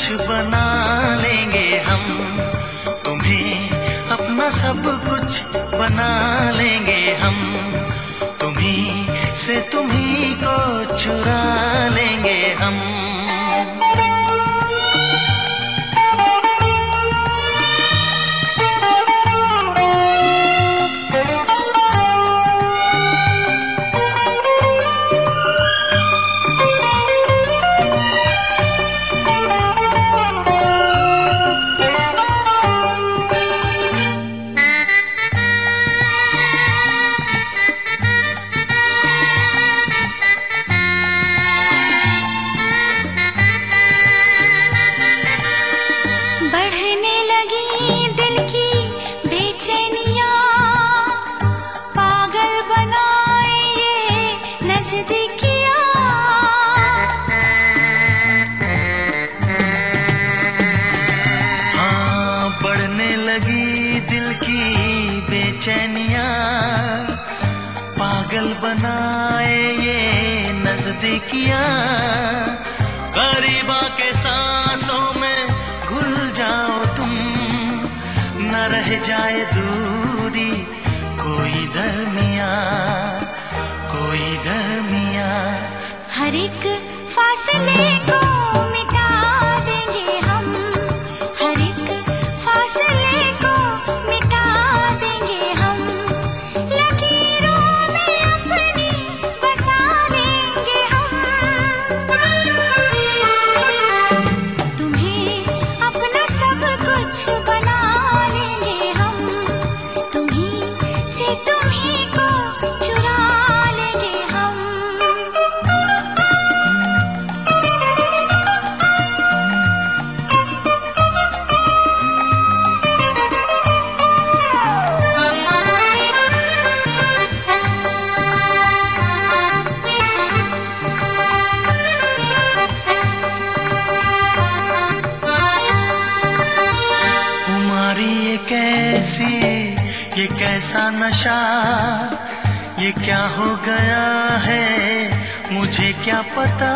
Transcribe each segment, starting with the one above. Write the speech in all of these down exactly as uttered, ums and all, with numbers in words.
बना लेंगे हम, तुम्हें अपना सब कुछ बना लेंगे हम, तुम्हीं से तुम्हीं को चुरा लेंगे हम। पागल बनाए ये नजदीकियां, करीबा के सांसों में घुल जाओ तुम, न रह जाए दूरी कोई दरमिया, कोई दरमिया। हर एक फासले को मिटा देंगे हम, हर एक फासले को मिटा देंगे हम, लकीरों में अपनी बसा लेंगे हम। तुम्हें अपना सब कुछ बना लेंगे हम, तुम्हीं से तुम्हीं को चुरा लेंगे हम। कैसी ये कैसा नशा, ये क्या हो गया है मुझे क्या पता।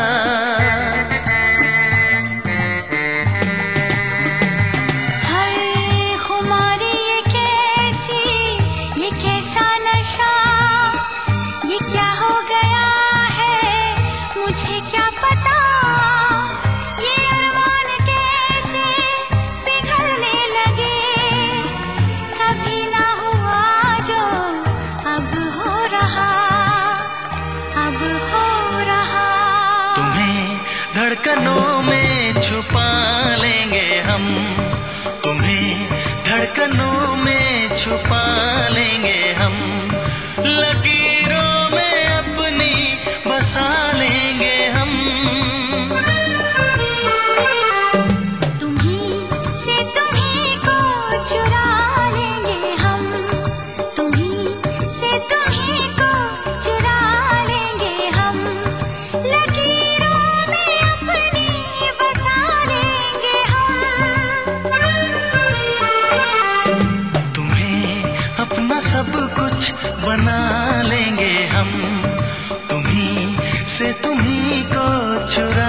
हाय खुमारी ये कैसी, ये कैसा नशा, ये क्या हो गया है मुझे क्या पता। धड़कनों में छुपा लेंगे हम, तुम्हें धड़कनों में छुपा लेंगे हम, लकीरों में अपनी बसा लेंगे हम। तुम्हीं से तुम्हीं को चुरा लेंगे हम, तुम्हीं से तुम्हीं को चुरा लेंगे हम, लकीरों सब कुछ बना लेंगे हम, तुम्हीं से तुम्हीं को चुरा